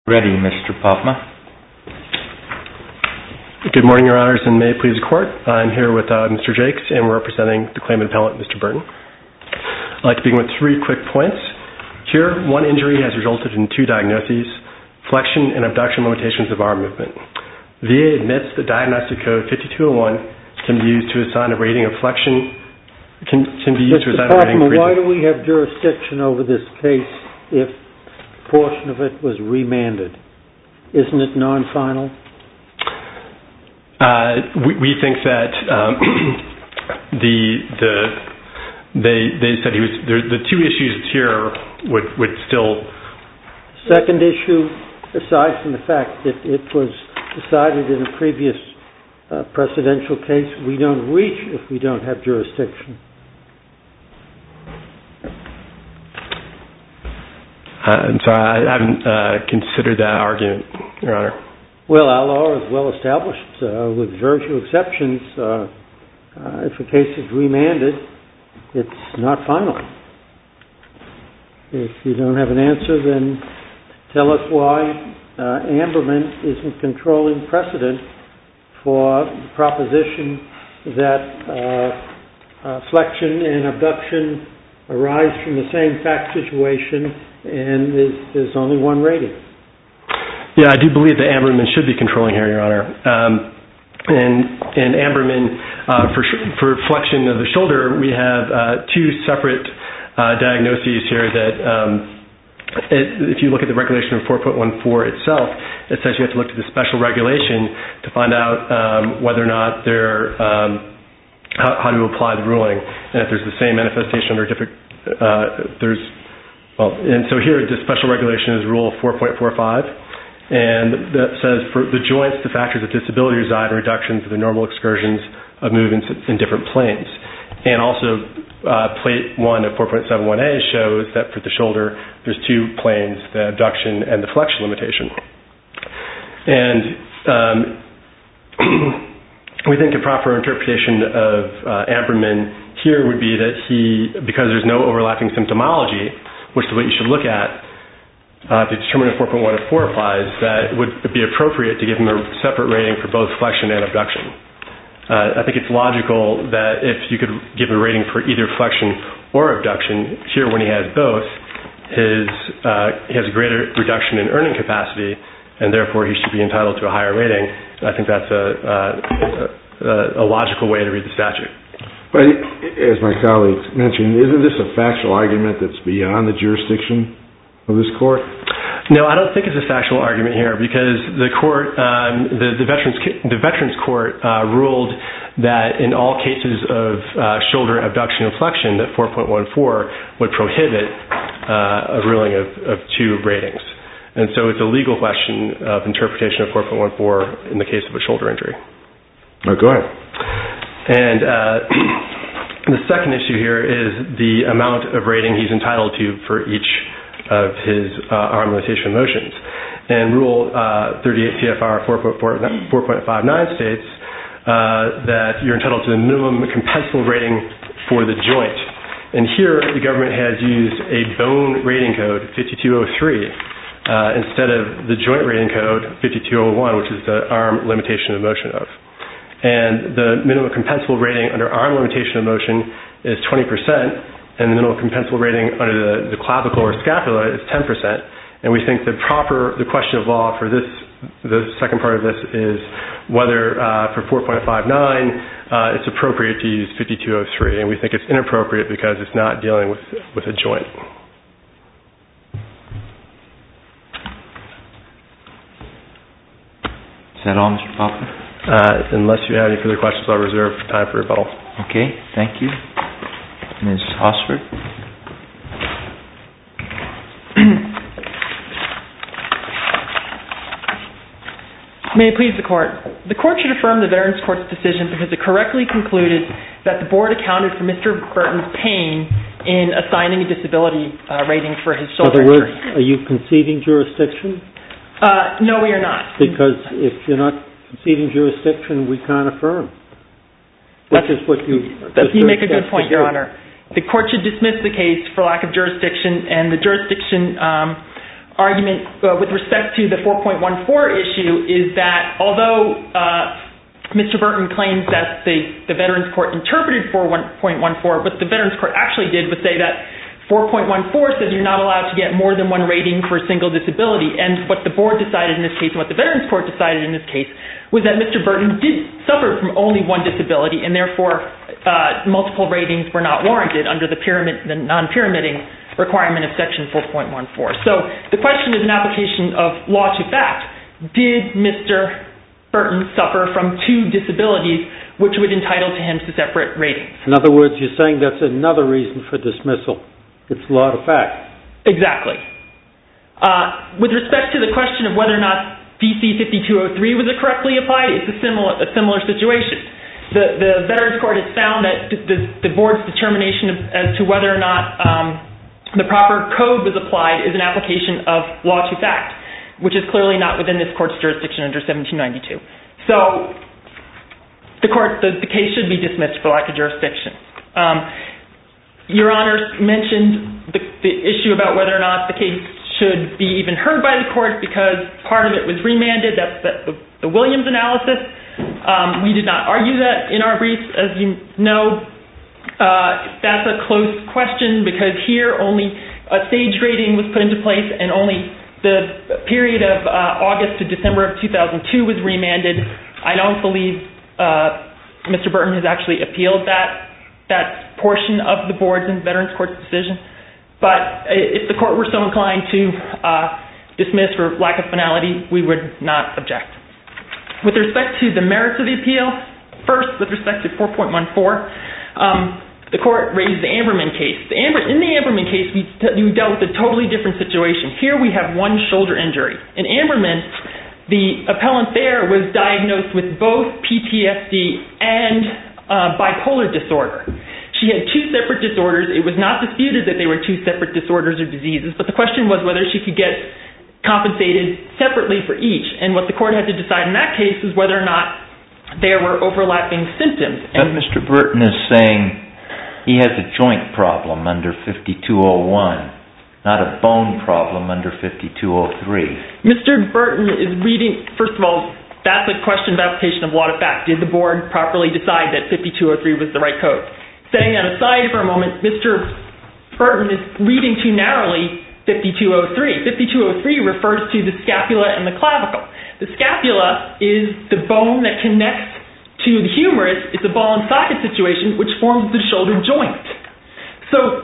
Ready, Mr. Popma. Good morning, Your Honors, and may it please the Court. I'm here with Mr. Jakes, and we're representing the claimant appellant, Mr. Burton. I'd like to begin with 3 quick points. Here, one injury has resulted in 2 diagnoses, flexion and abduction limitations of arm movement. VA admits that Diagnostic Code 5201 can be used to assign a rating of flexion, can be used to assign a rating of Mr. Popma, why do we have jurisdiction over this case if a portion of it was remanded? Isn't it non-final? We think that they said he was the 2 issues here would still. Second issue, aside from the fact that it was decided in a previous precedential case, we don't reach if we don't have jurisdiction. I'm sorry, I haven't considered that argument, Your Honor. Well, our law is well established with very few exceptions. If a case is remanded, it's not final. If you don't have an answer, then tell us why Amberman isn't controlling precedent for the proposition that flexion and abduction arise from the same fact situation and there's only one rating. Yeah, I do believe that Amberman should be controlling here, Your Honor. And Amberman, for flexion of the shoulder, we have 2 separate diagnoses here that, if you look at the regulation of 4.14 itself, it says you have to look to the special regulation to find out whether or not how to apply the ruling, and if there's the same manifestation under different, and so here the special regulation is Rule 4.45. And that says for the joints, the factors of disability reside in reductions of the normal excursions of movements in different planes. And also, Plate 1 of 4.71a shows that for the shoulder, there's 2 planes, the abduction and the flexion limitation. And we think a proper interpretation of Amberman here would be that because there's no overlapping symptomology, which is what you should look at, to determine if 4.14 applies, that it would be appropriate to give him a separate rating for both flexion and abduction. I think it's logical that if you could give a rating for either flexion or abduction, here when he has both, he has a greater reduction in earning capacity, and therefore he should be entitled to a higher rating. I think that's a logical way to read the statute. But as my colleagues mentioned, isn't this a factual argument that's beyond the jurisdiction of this court? No, I don't think it's a factual argument here because the court, the Veterans Court ruled that in all cases of shoulder abduction and flexion that 4.14 would prohibit a ruling of 2 ratings. And so it's a legal question of interpretation of 4.14 in the case of a shoulder injury. Oh, go ahead. And the second issue here is the amount of rating he's entitled to for each of his arm limitation motions. And Rule 38 CFR 4.59 states that you're entitled to the minimum compensable rating for the joint. And here the government has used a bone rating code, 5203, instead of the joint rating code, 5201, which is the arm limitation of motion of. And the minimum compensable rating under arm limitation of motion is 20%, and the minimum compensable rating under the clavicle or scapula is 10%. And we think the question of law for the second part of this is whether for 4.59 it's appropriate to use 5203, and we think it's inappropriate because it's not dealing with a joint. Is that all, Mr. Popper? Unless you have any further questions, I'll reserve time for rebuttal. Okay, thank you. Ms. Osford? May it please the Court. The Court should affirm the Veterans Court's decision because it correctly concluded that the Board accounted for Mr. Burton's pain in assigning a disability rating for his shoulder injury. In other words, are you conceding jurisdiction? No, we are not. Because if you're not conceding jurisdiction, we can't affirm. You make a good point, Your Honor. The Court should dismiss the case for lack of jurisdiction, and the jurisdiction argument with respect to the 4.14 issue is that although Mr. Burton claims that the Veterans Court interpreted 4.14, what the Veterans Court actually did was say that 4.14 says you're not allowed to get more than one rating for a single disability, and what the board decided in this case and what the Veterans Court decided in this case was that Mr. Burton did suffer from only one disability, and therefore multiple ratings were not warranted under the non-pyramiding requirement of Section 4.14. So the question is an application of law to fact. Did Mr. Burton suffer from two disabilities which would entitle to him to separate ratings? In other words, you're saying that's another reason for dismissal. It's law to fact. Exactly. With respect to the question of whether or not DC 5203 was correctly applied, it's a similar situation. The Veterans Court has found that the board's determination as to whether or not the proper code was applied is an application of law to fact, which is clearly not within this court's jurisdiction under 1792. So the case should be dismissed for lack of jurisdiction. Your Honors mentioned the issue about whether or not the case should be even heard by the court because part of it was remanded. That's the Williams analysis. We did not argue that in our briefs, as you know. That's a close question because here only a stage rating was put into place and only the period of August to December of 2002 was remanded. I don't believe Mr. Burton has actually appealed that portion of the board's and Veterans Court's decision. But if the court were so inclined to dismiss for lack of finality, we would not object. With respect to the merits of the appeal, first, with respect to 4.14, the court raised the Amberman case. In the Amberman case, we dealt with a totally different situation. Here we have one shoulder injury. In Amberman, the appellant there was diagnosed with both PTSD and bipolar disorder. She had two separate disorders. It was not disputed that they were two separate disorders or diseases, but the question was whether she could get compensated separately for each. And what the court had to decide in that case was whether or not there were overlapping symptoms. But Mr. Burton is saying he has a joint problem under 5201, not a bone problem under 5203. Mr. Burton is reading, first of all, that's a question of application of law to fact. Did the board properly decide that 5203 was the right code? Setting that aside for a moment, Mr. Burton is reading too narrowly 5203. 5203 refers to the scapula and the clavicle. The scapula is the bone that connects to the humerus. It's a ball and socket situation which forms the shoulder joint. So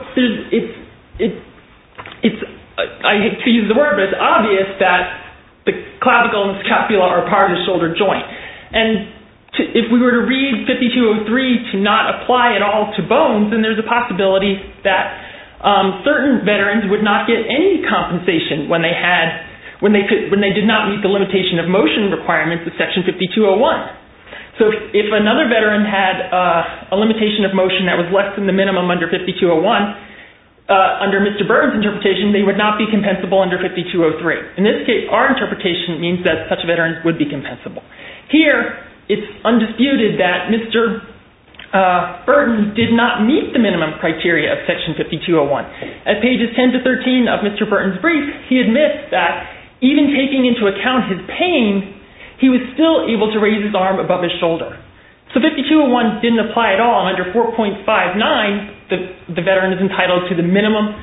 I hate to use the word, but it's obvious that the clavicle and the scapula are part of the shoulder joint. And if we were to read 5203 to not apply at all to bones, then there's a possibility that certain veterans would not get any compensation when they did not meet the limitation of motion requirements of Section 5201. So if another veteran had a limitation of motion that was less than the minimum under 5201, under Mr. Burton's interpretation, they would not be compensable under 5203. In this case, our interpretation means that such veterans would be compensable. Here, it's undisputed that Mr. Burton did not meet the minimum criteria of Section 5201. At pages 10 to 13 of Mr. Burton's brief, he admits that even taking into account his pain, he was still able to raise his arm above his shoulder. So 5201 didn't apply at all, and under 4.59, the veteran is entitled to the minimum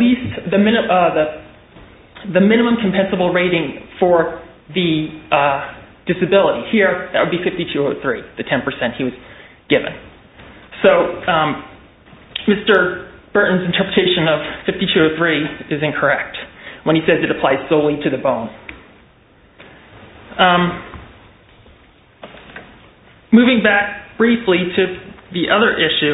compensable rating for the disability. Here, that would be 5203, the 10% he was given. So Mr. Burton's interpretation of 5203 is incorrect when he says it applies solely to the bone. Moving back briefly to the other issue,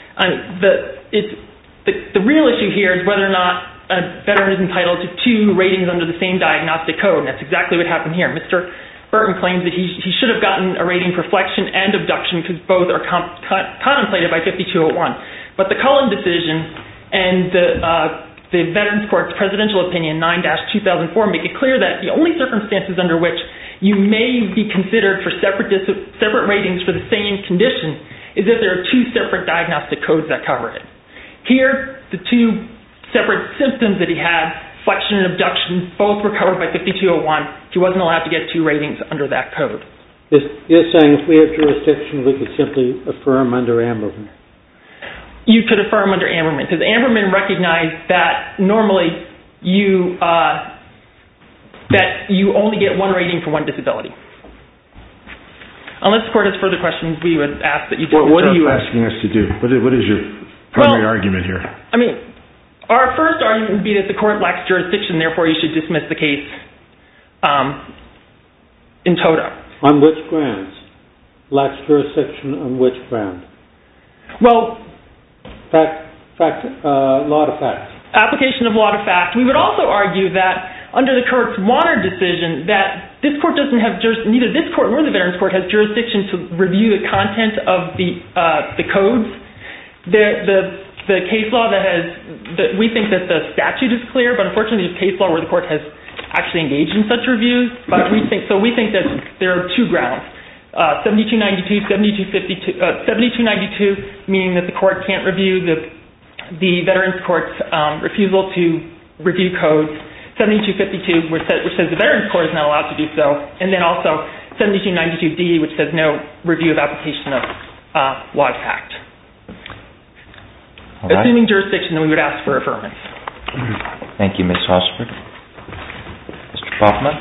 the real issue here is whether or not a veteran is entitled to two ratings under the same diagnostic code, and that's exactly what happened here. Mr. Burton claims that he should have gotten a rating for flexion and abduction because both are contemplated by 5201. But the Cullen decision and the Veterans Court's presidential opinion 9-2004 make it clear that the only circumstances under which you may be considered for separate ratings for the same condition is if there are two separate diagnostic codes that cover it. Here, the two separate symptoms that he had flexion and abduction, both were covered by 5201. He wasn't allowed to get 2 ratings under that code. You're saying if we have jurisdiction, we could simply affirm under Ammerman? You could affirm under Ammerman, because Ammerman recognized that normally you only get 1 rating for 1 disability. Unless the court has further questions, we would ask that you dismiss. What are you asking us to do? What is your primary argument here? I mean, our first argument would be that the court lacks jurisdiction, therefore you should dismiss the case in toto. On which grounds? Lacks jurisdiction on which ground? Well, law to fact. Application of law to fact. We would also argue that under the Kurtz Warner decision, that this court doesn't have neither this court nor the Veterans Court has jurisdiction to review the content of the codes. The case law we think that the statute is clear, but unfortunately there's case law where the court has actually engaged in such reviews. But we think that there are 2 grounds. 7292, 7292, meaning that the court can't review the Veterans Court's refusal to review codes. 7252, which says the Veterans Court is not allowed to do so, and then also 7292D, which says no review of application of law to fact. Right. Assuming jurisdiction, then we would ask for affirmance. Thank you, Ms. Hosford. Mr. Kaufman?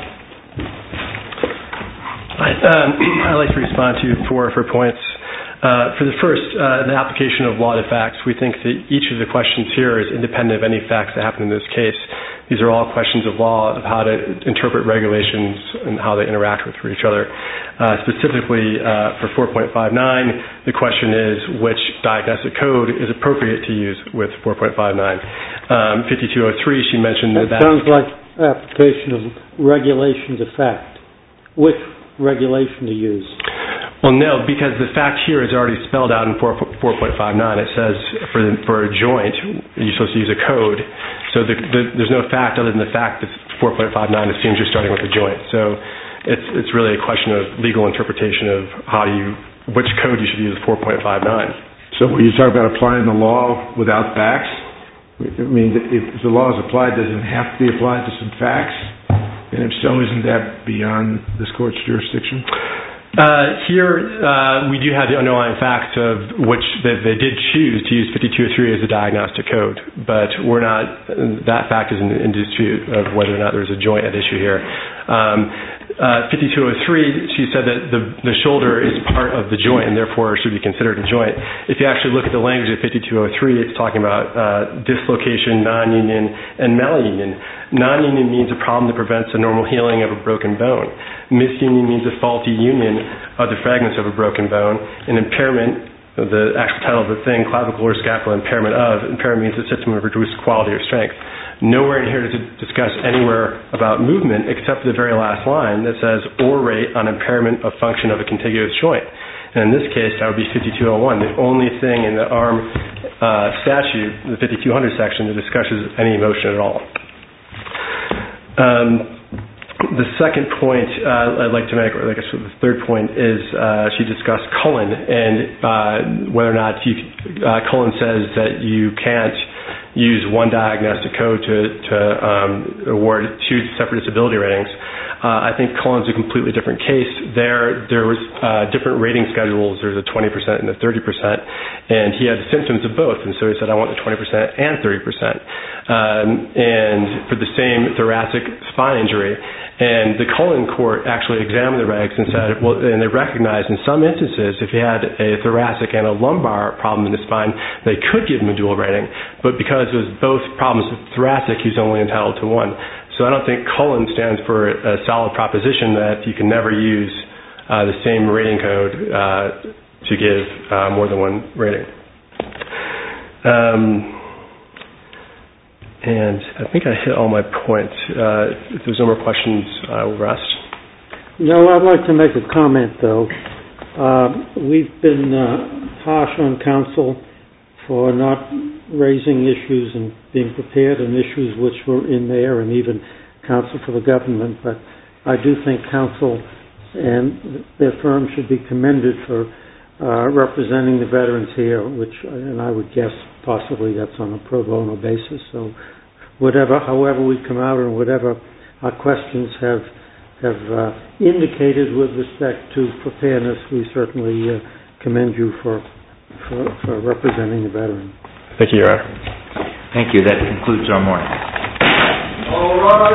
I'd like to respond to 4 points. For the first, the application of law to facts, we think that each of the questions here is independent of any facts that happen in this case. These are all questions of law, of how to interpret regulations and how they interact with each other. Specifically, for 4.59, the question is which diagnostic code is appropriate to use with 4.59. 5203, she mentioned that... sounds like application of regulations of fact. Which regulation to use? Well, no, because the fact here is already spelled out in 4.59. It says for a joint, you're supposed to use a code. So there's no fact other than the fact that 4.59 assumes you're starting with a joint. So it's really a question of legal interpretation of which code you should use with 4.59. So when you talk about applying the law without facts, I mean, if the law is applied, does it have to be applied to some facts? And if so, isn't that beyond this court's jurisdiction? Here, we do have the underlying facts of which they did choose to use 5203 as a diagnostic code, but that fact is in dispute of whether or not there's a joint at issue here. 5203, she said that the shoulder is part of the joint and therefore should be considered a joint. If you actually look at the language of 5203, it's talking about dislocation, non-union, and malunion. Non-union means a problem that prevents the normal healing of a broken bone. Misunion means a faulty union of the fragments of a broken bone. And impairment, the actual title of the thing, clavicular scapular impairment means a symptom of reduced quality or strength. Nowhere in here does it discuss anywhere about movement except the very last line that says, or rate on impairment of function of a contiguous joint. And in this case, that would be 5201, the only thing in the ARM statute, the 5200 section, that discusses any motion at all. The second point I'd like to make, or I guess the third point, is she discussed Cullen and whether or not Cullen says that you can't use one diagnostic code to award 2 separate disability ratings. I think Cullen's a completely different case. There was different rating schedules. There's a 20% and a 30%, and he had symptoms of both, and so he said, I want the 20% and 30%. And for the same thoracic spine injury. And the Cullen court actually examined the regs and said, well, and they recognized in some instances if he had a thoracic and a lumbar problem in the spine, they could give him a dual rating. But because it was both problems with thoracic, he's only entitled to 1. So I don't think Cullen stands for a solid proposition that you can never use the same rating code to give more than 1 rating. And I think I hit all my points. If there's no more questions, I will rest. No, I'd like to make a comment, though. We've been harsh on counsel for not raising issues and being prepared on issues which were in there, and even counsel for the government. But I do think counsel and their firm should be commended for representing the veterans here, and I would guess possibly that's on a pro bono basis. So however we come out and whatever our questions have indicated with respect to preparedness, we certainly commend you for representing the veteran. Thank you, Your Honor. Thank you. That concludes our morning. All right.